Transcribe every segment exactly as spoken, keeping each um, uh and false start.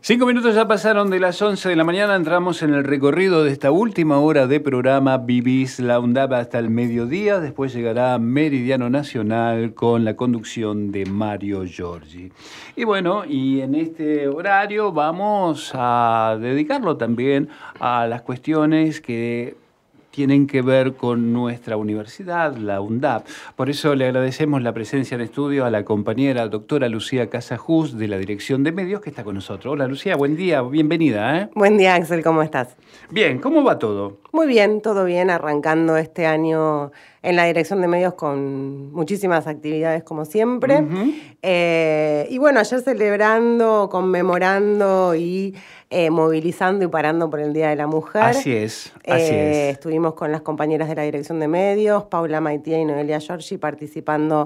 Cinco minutos ya pasaron de las once de la mañana, entramos en el recorrido de esta última hora de programa Vivís la UNDAB hasta el mediodía, después llegará Meridiano Nacional con la conducción de Mario Giorgi. Y bueno, y en este horario vamos a dedicarlo también a las cuestiones que tienen que ver con nuestra universidad, la UNDAB. Por eso le agradecemos la presencia en estudio a la compañera doctora Lucía Casajús de la Dirección de Medios que está con nosotros. Hola Lucía, buen día, bienvenida. ¿eh? Buen día Axel, ¿cómo estás? Bien, ¿cómo va todo? Muy bien, todo bien, arrancando este año en la Dirección de Medios con muchísimas actividades como siempre. Uh-huh. eh, y bueno, ayer celebrando, conmemorando y eh, movilizando y parando por el Día de la Mujer. Así es, así eh, es. Estuvimos con las compañeras de la Dirección de Medios, Paula Maitía y Noelia Giorgi, participando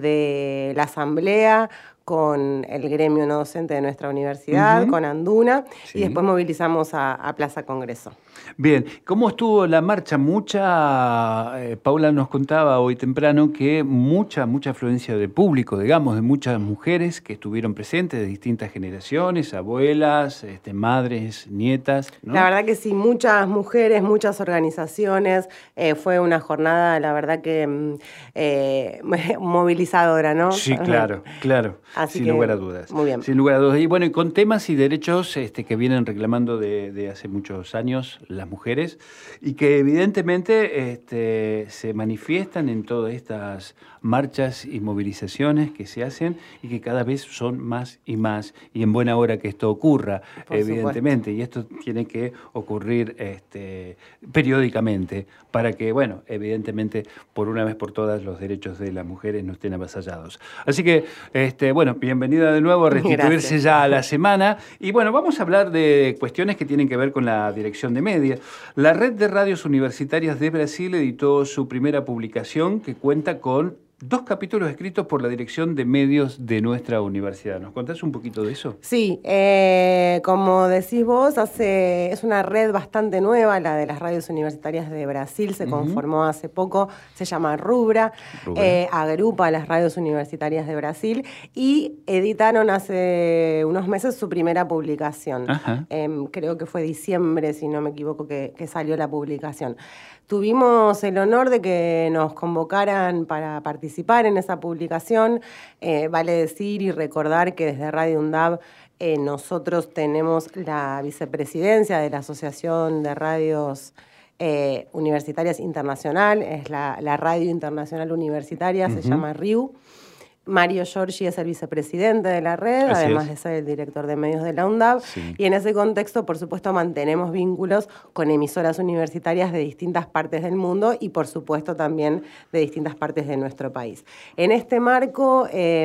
de la asamblea con el gremio no docente de nuestra universidad, uh-huh. con Anduna, sí. y después movilizamos a, a Plaza Congreso. Bien, ¿cómo estuvo la marcha? Mucha, eh, Paula nos contaba hoy temprano que mucha, mucha afluencia de público, digamos, de muchas mujeres que estuvieron presentes de distintas generaciones, abuelas, este, madres, nietas, ¿no? La verdad que sí, muchas mujeres, muchas organizaciones, eh, fue una jornada, la verdad que eh, movilizadora, ¿no? Sí, claro, claro. Así sin que, lugar a dudas. Muy bien. Sin lugar a dudas. Y bueno, y con temas y derechos este, que vienen reclamando de, de hace muchos años las mujeres y que evidentemente este, se manifiestan en todas estas marchas y movilizaciones que se hacen y que cada vez son más y más y en buena hora que esto ocurra, Por evidentemente. supuesto. Y esto tiene que ocurrir este, periódicamente para que, bueno, evidentemente, por una vez por todas los derechos de las mujeres no estén avasallados. Así que, este, bueno, bienvenida de nuevo a restituirse Gracias. Ya a la semana. Y bueno, vamos a hablar de cuestiones que tienen que ver con la dirección de medios. La Red de Radios Universitarias de Brasil editó su primera publicación que cuenta con dos capítulos escritos por la Dirección de Medios de nuestra universidad. ¿Nos contás un poquito de eso? Sí, eh, como decís vos, hace, es una red bastante nueva, la de las radios universitarias de Brasil, se uh-huh. conformó hace poco, se llama Rubra, Rubra. Eh, agrupa a las radios universitarias de Brasil y editaron hace unos meses su primera publicación. Eh, creo que fue diciembre, si no me equivoco, que, que salió la publicación. Tuvimos el honor de que nos convocaran para participar en esa publicación. Eh, vale decir y recordar que desde Radio UNDAB eh, nosotros tenemos la vicepresidencia de la Asociación de Radios eh, Universitarias Internacional, es la, la Radio Internacional Universitaria, uh-huh. se llama R I U. Mario Giorgi es el vicepresidente de la red, Así además es. de ser el director de medios de la UNDAB. Sí. Y en ese contexto, por supuesto, mantenemos vínculos con emisoras universitarias de distintas partes del mundo y, por supuesto, también de distintas partes de nuestro país. En este marco, eh,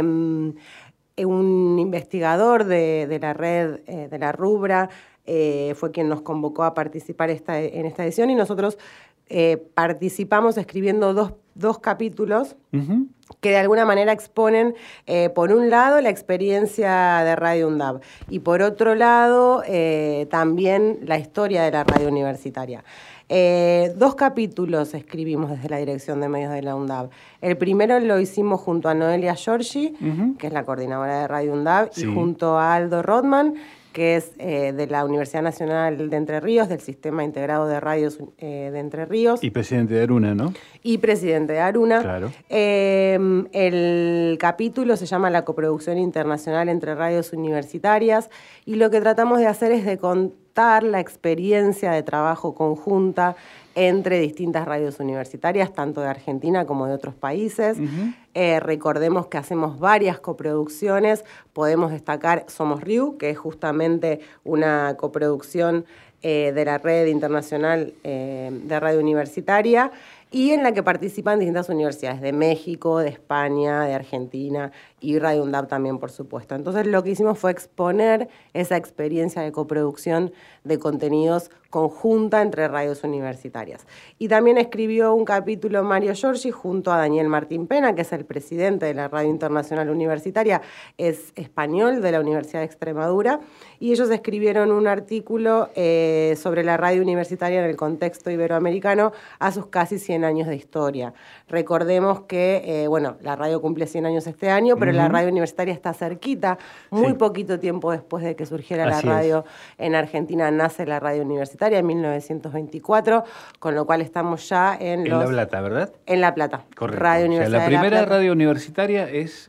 un investigador de, de la red, eh, de la Rubra, eh, fue quien nos convocó a participar esta, en esta edición y nosotros eh, participamos escribiendo dos, dos capítulos uh-huh. que de alguna manera exponen, eh, por un lado, la experiencia de Radio UNDAB y por otro lado, eh, también la historia de la radio universitaria. Eh, dos capítulos escribimos desde la Dirección de Medios de la UNDAB. El primero lo hicimos junto a Noelia Giorgi, uh-huh. que es la coordinadora de Radio UNDAB, sí. y junto a Aldo Rodman, que es eh, de la Universidad Nacional de Entre Ríos, del Sistema Integrado de Radios eh, de Entre Ríos. Y presidente de Aruna, ¿no? Y presidente de Aruna. Claro. Eh, el capítulo se llama La coproducción internacional entre radios universitarias y lo que tratamos de hacer es de contar la experiencia de trabajo conjunta entre distintas radios universitarias, tanto de Argentina como de otros países. Uh-huh. Eh, recordemos que hacemos varias coproducciones, podemos destacar Somos R I U, que es justamente una coproducción eh, de la Red Internacional eh, de Radio Universitaria, y en la que participan distintas universidades de México, de España, de Argentina y Radio UNDAB también, por supuesto. Entonces lo que hicimos fue exponer esa experiencia de coproducción de contenidos conjunta entre radios universitarias. Y también escribió un capítulo Mario Giorgi junto a Daniel Martín Pena, que es el presidente de la Radio Internacional Universitaria, es español de la Universidad de Extremadura, y ellos escribieron un artículo eh, sobre la radio universitaria en el contexto iberoamericano a sus casi cien cien años de historia. Recordemos que, eh, bueno, la radio cumple cien años este año, pero uh-huh. la radio universitaria está cerquita. Muy sí. poquito tiempo después de que surgiera Así la radio es. en Argentina nace la radio universitaria en mil novecientos veinticuatro, con lo cual estamos ya en, en los... La Plata, ¿verdad? En La Plata. Correcto. Radio Universidad o sea, la primera La radio universitaria es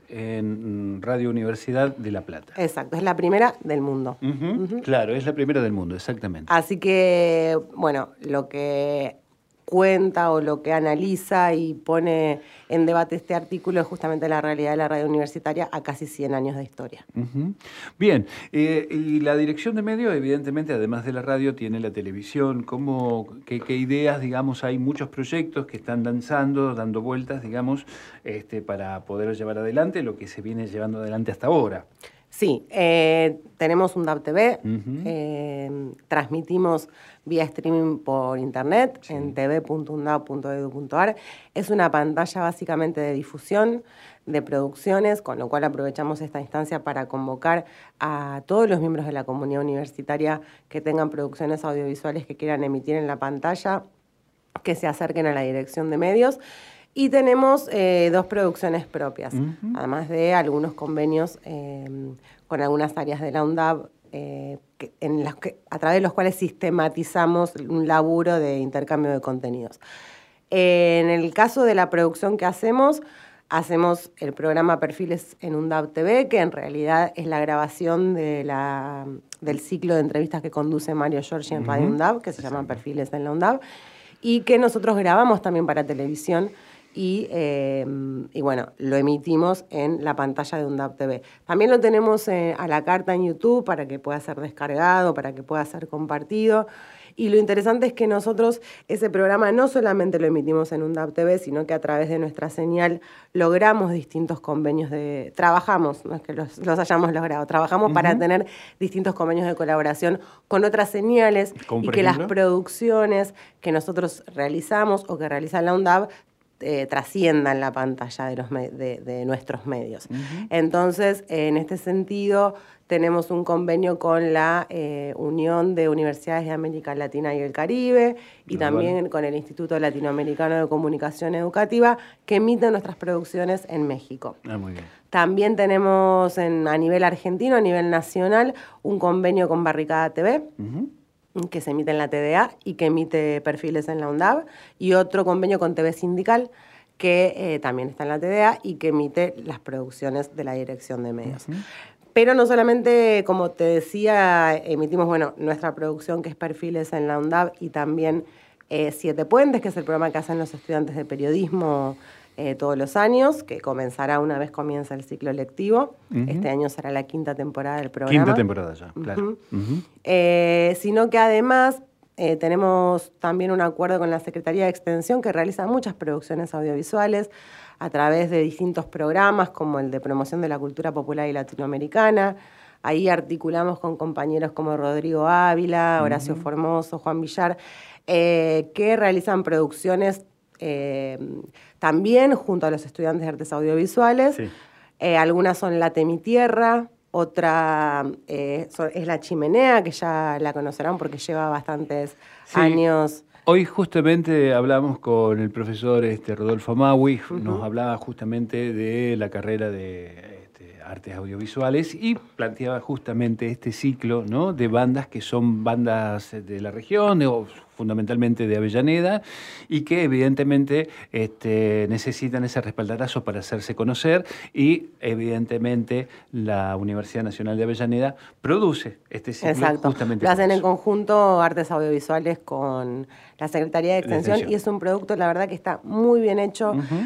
en Radio Universidad de La Plata. Exacto, es la primera del mundo. Uh-huh. Uh-huh. Claro, es la primera del mundo, exactamente. Así que, bueno, lo que cuenta o lo que analiza y pone en debate este artículo es justamente la realidad de la radio universitaria a casi cien años de historia. Uh-huh. Bien, eh, y la dirección de medios, evidentemente, además de la radio, tiene la televisión. ¿Cómo, qué, qué ideas, digamos, hay muchos proyectos que están lanzando, dando vueltas, digamos, este, para poder llevar adelante lo que se viene llevando adelante hasta ahora? Sí, eh, tenemos un D A B T V, uh-huh. eh, transmitimos vía streaming por internet sí. en t v punto undab punto e d u punto a r. Es una pantalla básicamente de difusión de producciones, con lo cual aprovechamos esta instancia para convocar a todos los miembros de la comunidad universitaria que tengan producciones audiovisuales que quieran emitir en la pantalla, que se acerquen a la dirección de medios. Y tenemos eh, dos producciones propias, uh-huh. además de algunos convenios eh, con algunas áreas de la UNDAB, eh, que, en las que, a través de los cuales sistematizamos un laburo de intercambio de contenidos. Eh, en el caso de la producción que hacemos, hacemos el programa Perfiles en UNDAB T V, que en realidad es la grabación de la, del ciclo de entrevistas que conduce Mario Giorgi en uh-huh. Radio UNDAB, que se llama Perfiles en la UNDAB, y que nosotros grabamos también para televisión. Y, eh, y bueno, lo emitimos en la pantalla de UNDAB T V. También lo tenemos eh, a la carta en YouTube para que pueda ser descargado, para que pueda ser compartido. Y lo interesante es que nosotros ese programa no solamente lo emitimos en UNDAB T V, sino que a través de nuestra señal logramos distintos convenios de... Trabajamos, no es que los, los hayamos logrado, trabajamos uh-huh. para tener distintos convenios de colaboración con otras señales y que ejemplo? las producciones que nosotros realizamos o que realiza la UNDAB Eh, trasciendan la pantalla de, los me- de, de nuestros medios. Uh-huh. Entonces, eh, en este sentido, tenemos un convenio con la eh, Unión de Universidades de América Latina y el Caribe y uh-huh. también con el Instituto Latinoamericano de Comunicación Educativa, que emiten nuestras producciones en México. Ah, muy bien. También tenemos en, a nivel argentino, a nivel nacional, un convenio con Barricada T V, uh-huh. que se emite en la T D A y que emite Perfiles en la UNDAB, y otro convenio con T V Sindical, que eh, también está en la T D A y que emite las producciones de la Dirección de Medios. Uh-huh. Pero no solamente, como te decía, emitimos bueno, nuestra producción, que es Perfiles en la UNDAB, y también eh, Siete Puentes, que es el programa que hacen los estudiantes de periodismo Eh, todos los años, que comenzará una vez comienza el ciclo lectivo. Uh-huh. Este año será la quinta temporada del programa. Quinta temporada ya, uh-huh. claro. Uh-huh. Eh, sino que además eh, tenemos también un acuerdo con la Secretaría de Extensión, que realiza muchas producciones audiovisuales a través de distintos programas, como el de promoción de la cultura popular y latinoamericana. Ahí articulamos con compañeros como Rodrigo Ávila, Horacio uh-huh. Formoso, Juan Villar, eh, que realizan producciones Eh, también junto a los estudiantes de artes audiovisuales. Sí. Eh, algunas son Late mi tierra, otra eh, son, es La Chimenea, que ya la conocerán porque lleva bastantes sí. años. Hoy justamente hablamos con el profesor este, Rodolfo Maui, uh-huh. nos hablaba justamente de la carrera de este, artes audiovisuales y planteaba justamente este ciclo, ¿no?, de bandas que son bandas de la región, de, o fundamentalmente de Avellaneda, y que evidentemente este, necesitan ese respaldarazo para hacerse conocer, y evidentemente la Universidad Nacional de Avellaneda produce este ciclo. Exacto. Justamente. Lo hacen en conjunto Artes Audiovisuales con la Secretaría de Extensión, y es un producto, la verdad, que está muy bien hecho, uh-huh.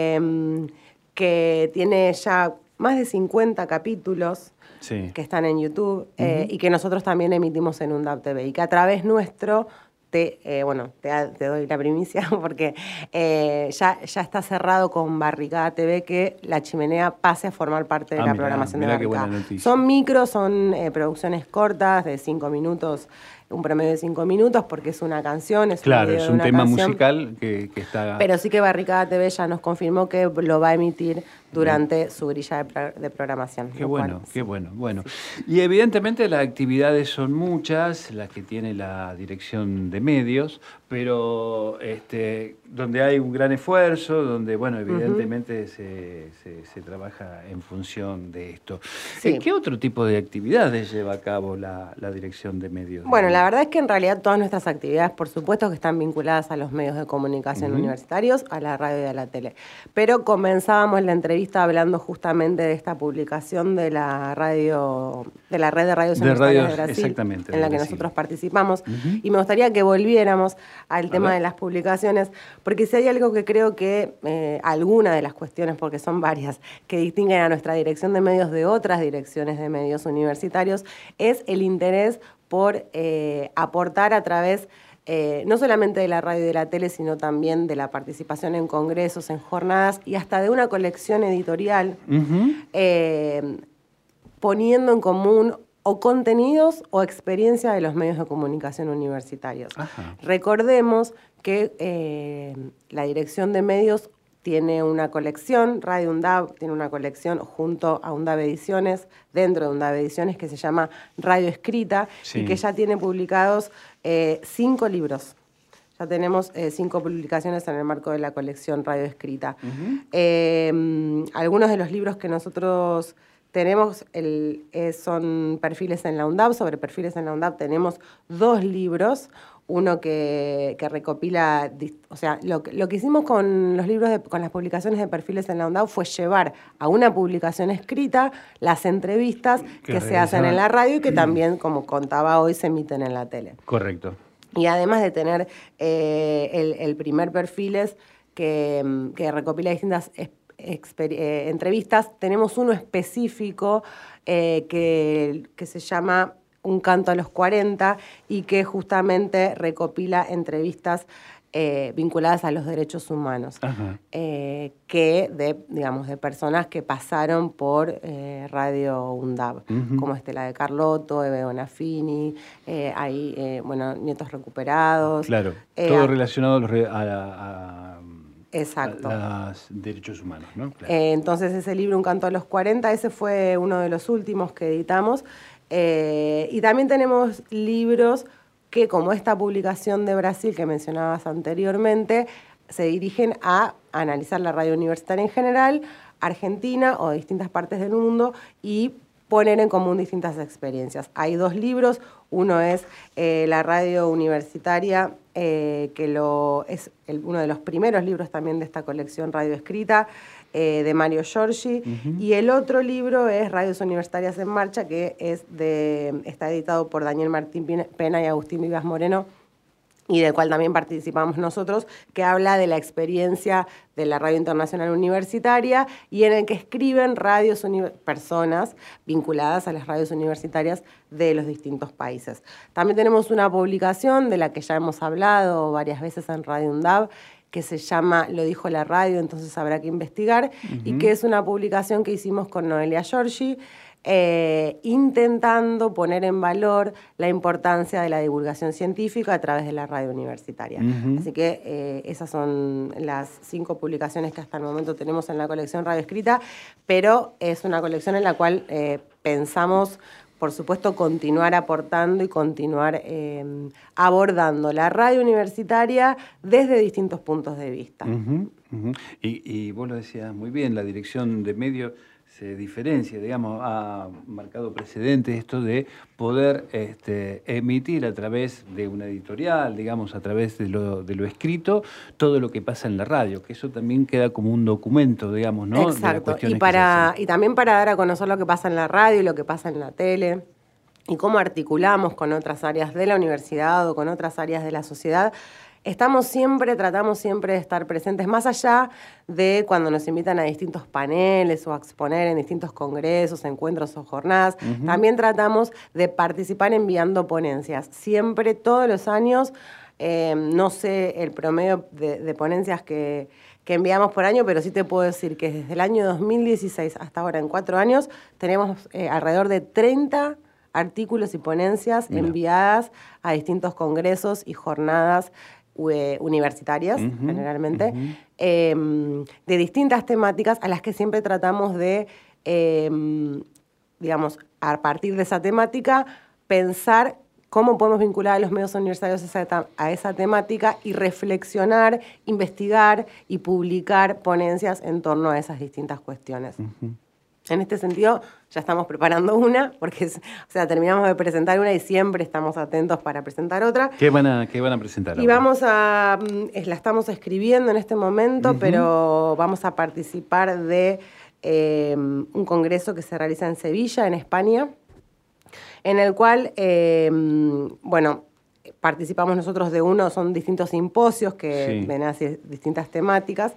eh, que tiene ya más de cincuenta capítulos sí. que están en YouTube, uh-huh. eh, y que nosotros también emitimos en UNDAB T V, y que a través nuestro Te, eh, bueno, te, te doy la primicia porque eh, ya, ya está cerrado con Barricada T V que La Chimenea pase a formar parte de ah, la mirá, programación mirá de Barricada. Son micros, son eh, producciones cortas de cinco minutos, un promedio de cinco minutos, porque es una canción, es claro, un es un tema canción, musical que, que está... Pero sí que Barricada T V ya nos confirmó que lo va a emitir durante Bien. su grilla de, pro, de programación. Qué bueno, cual, qué sí. bueno. bueno. Sí. Y evidentemente las actividades son muchas, las que tiene la Dirección de Medios, pero este, donde hay un gran esfuerzo, donde, bueno, evidentemente uh-huh. se, se, se trabaja en función de esto. Sí. ¿Qué otro tipo de actividades lleva a cabo la, la Dirección de Medios? Bueno, la verdad es que en realidad todas nuestras actividades, por supuesto, que están vinculadas a los medios de comunicación uh-huh. universitarios, a la radio y a la tele. Pero comenzábamos la entrevista hablando justamente de esta publicación de la radio, de la red de radios de universitarias radios, de Brasil, exactamente, en la que Brasil. nosotros participamos. Uh-huh. Y me gustaría que volviéramos al tema de las publicaciones, porque si hay algo que creo que, eh, alguna de las cuestiones, porque son varias, que distinguen a nuestra dirección de medios de otras direcciones de medios universitarios, es el interés por eh, aportar a través, eh, no solamente de la radio y de la tele, sino también de la participación en congresos, en jornadas, y hasta de una colección editorial, uh-huh. eh, poniendo en común o contenidos o experiencia de los medios de comunicación universitarios. Ajá. Recordemos que eh, la Dirección de Medios tiene una colección, Radio UNDAB tiene una colección junto a UNDAB Ediciones, dentro de UNDAB Ediciones, que se llama Radio Escrita, sí. y que ya tiene publicados eh, cinco libros. Ya tenemos eh, cinco publicaciones en el marco de la colección Radio Escrita. Uh-huh. Eh, algunos de los libros que nosotros tenemos el, eh, son perfiles en la UNDAB. Sobre perfiles en la UNDAB tenemos dos libros. Uno que, que recopila, o sea, lo, lo que hicimos con los libros, de, con las publicaciones de perfiles en la UNDAB fue llevar a una publicación escrita las entrevistas que, que se hacen en la radio y que también, como contaba hoy, se emiten en la tele. Correcto. Y además de tener eh, el, el primer perfiles que, que recopila distintas exper- eh, entrevistas, tenemos uno específico eh, que, que se llama Un canto a los cuarenta y que justamente recopila entrevistas eh, vinculadas a los derechos humanos, eh, que de, digamos, de personas que pasaron por eh, Radio UNDAB, uh-huh. como Estela de Carlotto, Eve Bonafini, eh, hay, eh, bueno, Nietos Recuperados. Claro, eh, todo a, relacionado a los... Re, a, a, Exacto. A los derechos humanos, ¿no? Claro. Eh, entonces ese libro, Un canto a los cuarenta, ese fue uno de los últimos que editamos. Eh, y también tenemos libros que, como esta publicación de Brasil que mencionabas anteriormente, se dirigen a analizar la radio universitaria en general, Argentina o distintas partes del mundo, y poner en común distintas experiencias. Hay dos libros, uno es eh, la radio universitaria, eh, que lo, es el, uno de los primeros libros también de esta colección Radio Escrita, eh, de Mario Giorgi, uh-huh. y el otro libro es Radios Universitarias en Marcha, que es de, está editado por Daniel Martín Pena y Agustín Vivas Moreno, y del cual también participamos nosotros, que habla de la experiencia de la Radio Internacional Universitaria y en el que escriben radios uni- personas vinculadas a las radios universitarias de los distintos países. También tenemos una publicación de la que ya hemos hablado varias veces en Radio UNDAB, que se llama Lo dijo la radio, entonces habrá que investigar, uh-huh. y que es una publicación que hicimos con Noelia Giorgi, Eh, intentando poner en valor la importancia de la divulgación científica a través de la radio universitaria. Uh-huh. Así que eh, esas son las cinco publicaciones que hasta el momento tenemos en la colección Radio Escrita, pero es una colección en la cual eh, pensamos, por supuesto, continuar aportando y continuar eh, abordando la radio universitaria desde distintos puntos de vista. Uh-huh, uh-huh. Y, y vos lo decías muy bien, la dirección de medios se diferencia, digamos, ha marcado precedente esto de poder este, emitir a través de una editorial, digamos, a través de lo, de lo escrito, todo lo que pasa en la radio, que eso también queda como un documento, digamos, ¿no? Exacto, y, para, y también para dar a conocer lo que pasa en la radio y lo que pasa en la tele, y cómo articulamos con otras áreas de la universidad o con otras áreas de la sociedad. Estamos siempre, tratamos siempre de estar presentes, más allá de cuando nos invitan a distintos paneles o a exponer en distintos congresos, encuentros o jornadas. Uh-huh. También tratamos de participar enviando ponencias. Siempre, todos los años, eh, no sé el promedio de, de ponencias que, que enviamos por año, pero sí te puedo decir que desde el año dos mil dieciséis hasta ahora, en cuatro años, tenemos eh, alrededor de treinta artículos y ponencias Mira. enviadas a distintos congresos y jornadas universitarias, uh-huh, generalmente, uh-huh. eh, de distintas temáticas a las que siempre tratamos de, eh, digamos, a partir de esa temática, pensar cómo podemos vincular a los medios universitarios a esa, a esa temática y reflexionar, investigar y publicar ponencias en torno a esas distintas cuestiones. Uh-huh. En este sentido, ya estamos preparando una, porque es, o sea, terminamos de presentar una y siempre estamos atentos para presentar otra. ¿Qué van a, qué van a presentar? Y ahora? vamos a, la estamos escribiendo en este momento, uh-huh. pero vamos a participar de eh, un congreso que se realiza en Sevilla, en España, en el cual, eh, bueno, participamos nosotros de uno, son distintos simposios que sí. ven hacia distintas temáticas,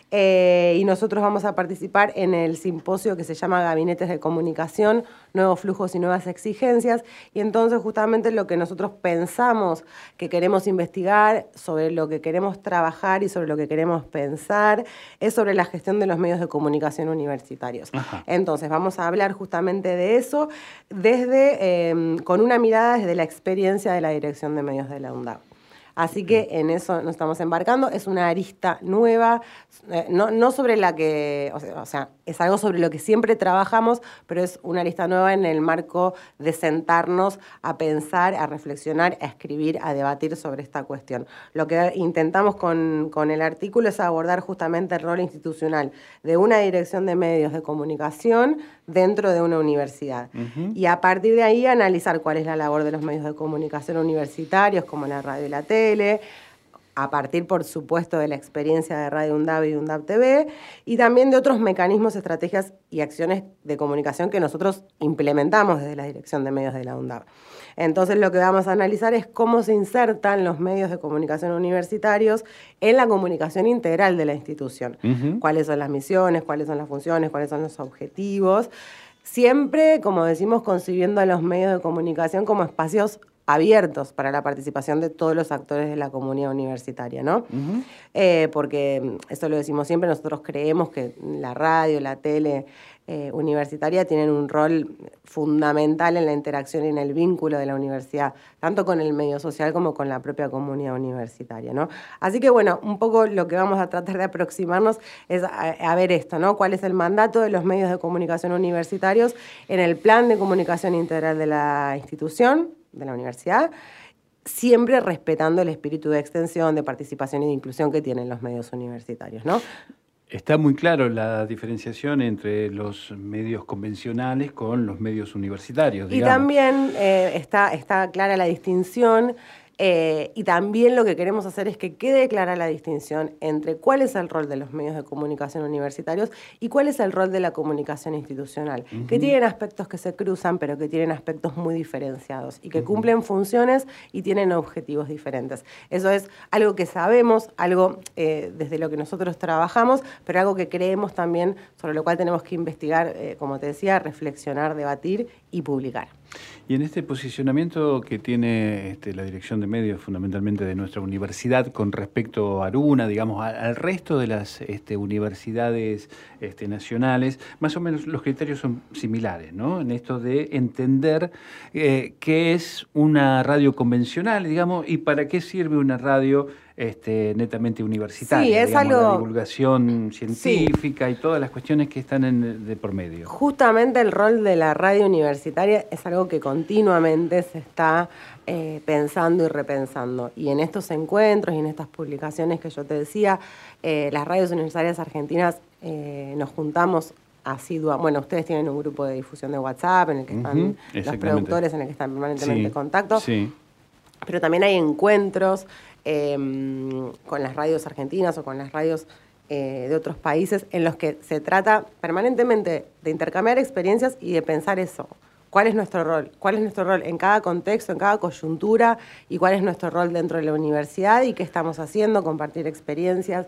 Eh, y nosotros vamos a participar en el simposio que se llama Gabinetes de Comunicación, Nuevos Flujos y Nuevas Exigencias, y entonces justamente lo que nosotros pensamos que queremos investigar, sobre lo que queremos trabajar y sobre lo que queremos pensar, es sobre la gestión de los medios de comunicación universitarios. Ajá. Entonces vamos a hablar justamente de eso, desde eh, con una mirada desde la experiencia de la Dirección de Medios de la UNDAB. Así que en eso nos estamos embarcando. Es una arista nueva, eh, no, no sobre la que, o sea, o sea, es algo sobre lo que siempre trabajamos, pero es una arista nueva en el marco de sentarnos a pensar, a reflexionar, a escribir, a debatir sobre esta cuestión. Lo que intentamos con, con el artículo es abordar justamente el rol institucional de una dirección de medios de comunicación dentro de una universidad. Uh-huh. Y a partir de ahí analizar cuál es la labor de los medios de comunicación universitarios, como la radio y la tele, a partir, por supuesto, de la experiencia de Radio UNDAB y UNDAB T V, y también de otros mecanismos, estrategias y acciones de comunicación que nosotros implementamos desde la Dirección de Medios de la UNDAB. Entonces, lo que vamos a analizar es cómo se insertan los medios de comunicación universitarios en la comunicación integral de la institución. Uh-huh. Cuáles son las misiones, cuáles son las funciones, cuáles son los objetivos. Siempre, como decimos, concibiendo a los medios de comunicación como espacios abiertos para la participación de todos los actores de la comunidad universitaria, ¿no? Uh-huh. Eh, porque, eso lo decimos siempre, nosotros creemos que la radio, la tele eh, universitaria tienen un rol fundamental en la interacción y en el vínculo de la universidad, tanto con el medio social como con la propia comunidad universitaria, ¿no? Así que, bueno, un poco lo que vamos a tratar de aproximarnos es a, a ver esto, ¿no? ¿Cuál es el mandato de los medios de comunicación universitarios en el plan de comunicación integral de la institución, de la universidad, siempre respetando el espíritu de extensión, de participación y de inclusión que tienen los medios universitarios, ¿no? Está muy claro la diferenciación entre los medios convencionales con los medios universitarios, digamos. Y también eh, está, está clara la distinción. Eh, y también lo que queremos hacer es que quede clara la distinción entre cuál es el rol de los medios de comunicación universitarios y cuál es el rol de la comunicación institucional, uh-huh. que tienen aspectos que se cruzan, pero que tienen aspectos muy diferenciados y que uh-huh. cumplen funciones y tienen objetivos diferentes. Eso es algo que sabemos, algo eh, desde lo que nosotros trabajamos, pero algo que creemos también, sobre lo cual tenemos que investigar, eh, como te decía, reflexionar, debatir y publicar. Y en este posicionamiento que tiene este, la Dirección de Medios, fundamentalmente de nuestra universidad, con respecto a Aruna, digamos, al, al resto de las este, universidades este, nacionales, más o menos los criterios son similares, ¿no? En esto de entender eh, qué es una radio convencional, digamos, y para qué sirve una radio Este, netamente universitaria, sí, es digamos, algo... la divulgación científica sí. y todas las cuestiones que están en, de por medio. Justamente el rol de la radio universitaria es algo que continuamente se está eh, pensando y repensando. Y en estos encuentros y en estas publicaciones que yo te decía, eh, las radios universitarias argentinas eh, nos juntamos asidua. Bueno, ustedes tienen un grupo de difusión de WhatsApp en el que están uh-huh, los productores, en el que están permanentemente sí, en contacto. Sí. Pero también hay encuentros eh, con las radios argentinas o con las radios eh, de otros países en los que se trata permanentemente de intercambiar experiencias y de pensar eso. ¿Cuál es nuestro rol? ¿Cuál es nuestro rol en cada contexto, en cada coyuntura? ¿Y cuál es nuestro rol dentro de la universidad? ¿Y qué estamos haciendo? Compartir experiencias.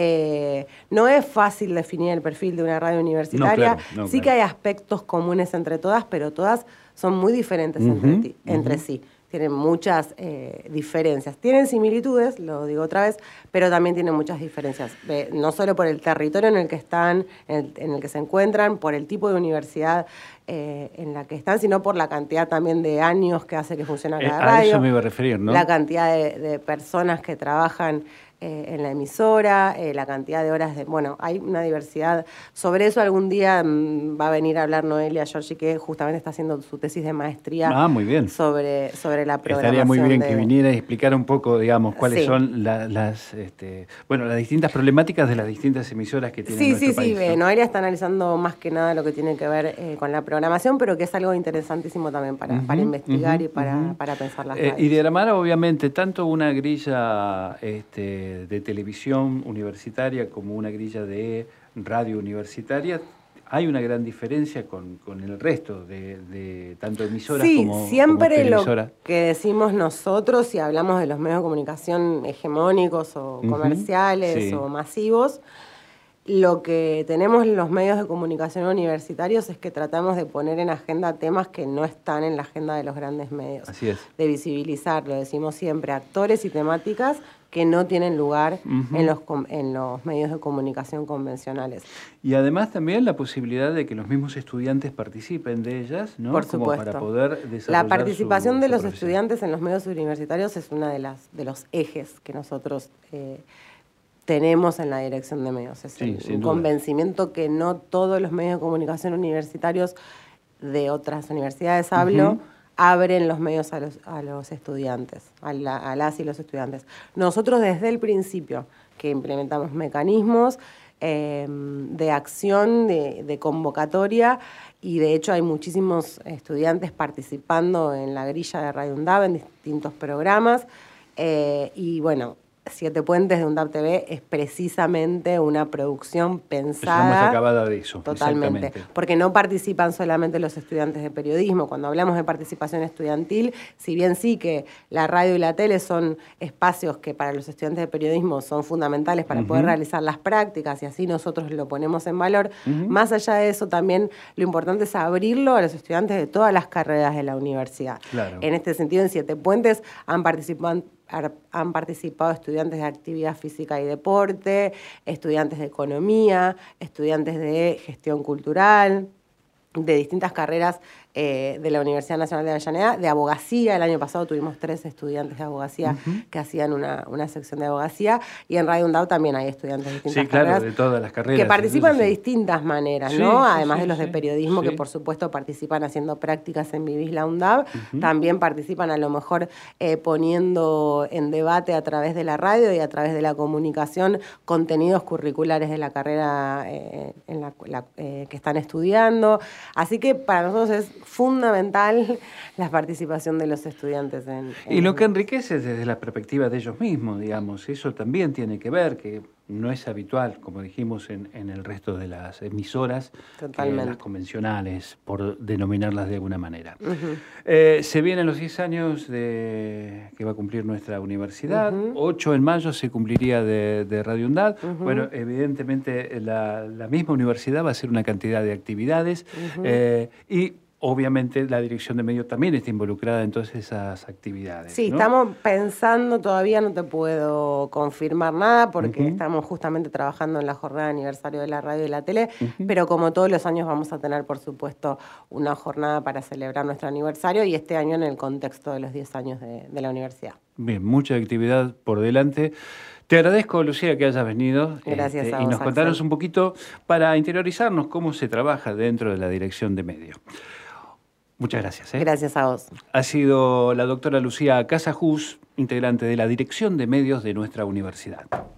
Eh, no es fácil definir el perfil de una radio universitaria. No, claro, no, sí claro. que hay aspectos comunes entre todas, pero todas son muy diferentes uh-huh, entre, ti, uh-huh. entre sí. Tienen muchas eh, diferencias. Tienen similitudes, lo digo otra vez, pero también tienen muchas diferencias. Eh, no solo por el territorio en el que están, en el, en el que se encuentran, por el tipo de universidad eh, en la que están, sino por la cantidad también de años que hace que funciona cada eh, radio. A eso me iba a referir, ¿no? La cantidad de, de personas que trabajan eh, en la emisora, eh, la cantidad de horas de... Bueno, hay una diversidad. Sobre eso algún día mmm, va a venir a hablar Noelia Giorgi, que justamente está haciendo su tesis de maestría ah, muy bien. Sobre, sobre la programación. Estaría muy bien de... que viniera y explicara un poco, digamos, cuáles sí. son la, las, este, bueno, las distintas problemáticas de las distintas emisoras que tienen sí, nuestro sí, país. Sí, sí, ¿no? Noelia está analizando más que nada lo que tiene que ver eh, con la programación, pero que es algo interesantísimo también para, uh-huh, para investigar uh-huh, y para, uh-huh. para pensar las eh, Y diagramar, obviamente, tanto una grilla este, de televisión universitaria como una grilla de radio universitaria. Hay una gran diferencia con, con el resto de, de tanto emisoras sí, como Sí, siempre como lo que decimos nosotros, si hablamos de los medios de comunicación hegemónicos o uh-huh, comerciales sí. o masivos, lo que tenemos en los medios de comunicación universitarios es que tratamos de poner en agenda temas que no están en la agenda de los grandes medios. Así es. De visibilizar, lo decimos siempre, actores y temáticas que no tienen lugar uh-huh. en, los, en los medios de comunicación convencionales. Y además también la posibilidad de que los mismos estudiantes participen de ellas, ¿no? Por supuesto. Como para poder desarrollar la participación su, de su los profesión. estudiantes en los medios universitarios es uno de, las, de los ejes que nosotros eh, tenemos en la dirección de medios. Es sí, un convencimiento que no todos los medios de comunicación universitarios de otras universidades, hablo, uh-huh. abren los medios a los, a los estudiantes, a, la, a las y los estudiantes. Nosotros desde el principio que implementamos mecanismos eh, de acción, de, de convocatoria, y de hecho hay muchísimos estudiantes participando en la grilla de Radio UNDAB en distintos programas, eh, y bueno, Siete Puentes de UNDAB T V es precisamente una producción pensada... Es la más acabada de eso, totalmente, porque no participan solamente los estudiantes de periodismo. Cuando hablamos de participación estudiantil, si bien sí que la radio y la tele son espacios que para los estudiantes de periodismo son fundamentales para uh-huh. poder realizar las prácticas, y así nosotros lo ponemos en valor, uh-huh. más allá de eso también lo importante es abrirlo a los estudiantes de todas las carreras de la universidad. Claro. En este sentido, en Siete Puentes han participado... han participado estudiantes de actividad física y deporte, estudiantes de economía, estudiantes de gestión cultural, de distintas carreras eh, de la Universidad Nacional de Avellaneda, de abogacía. El año pasado tuvimos tres estudiantes de abogacía uh-huh. que hacían una, una sección de abogacía, y en Radio UNDAB también hay estudiantes de distintas sí, claro, carreras de todas las carreras, que participan entonces, de sí. distintas maneras, sí, ¿no? Sí, Además sí, de los sí, de periodismo, sí. que por supuesto participan haciendo prácticas en Vivís la UNDAB, uh-huh. también participan a lo mejor eh, poniendo en debate a través de la radio y a través de la comunicación contenidos curriculares de la carrera eh, en la, la, eh, que están estudiando. Así que para nosotros es fundamental la participación de los estudiantes en... en y lo que enriquece desde la perspectiva de ellos mismos, digamos, eso también tiene que ver, que no es habitual, como dijimos, en, en el resto de las emisoras, que las convencionales, por denominarlas de alguna manera. Uh-huh. Eh, se vienen los diez años de, que va a cumplir nuestra universidad, uh-huh. ocho en mayo se cumpliría de, de Radio UNDAB. Uh-huh. Bueno, evidentemente la, la misma universidad va a hacer una cantidad de actividades uh-huh. eh, y obviamente la dirección de medios también está involucrada en todas esas actividades. Sí, ¿no? Estamos pensando, todavía no te puedo confirmar nada porque uh-huh. estamos justamente trabajando en la jornada de aniversario de la radio y la tele, uh-huh. pero como todos los años vamos a tener, por supuesto, una jornada para celebrar nuestro aniversario, y este año en el contexto de los diez años de, de la universidad. Bien, mucha actividad por delante. Te agradezco, Lucía, que hayas venido. Gracias este, a vos, y nos contaros Axel. un poquito para interiorizarnos cómo se trabaja dentro de la dirección de medios. Muchas gracias. ¿eh? Gracias a vos. Ha sido la doctora Lucía Casajús, integrante de la Dirección de Medios de nuestra universidad.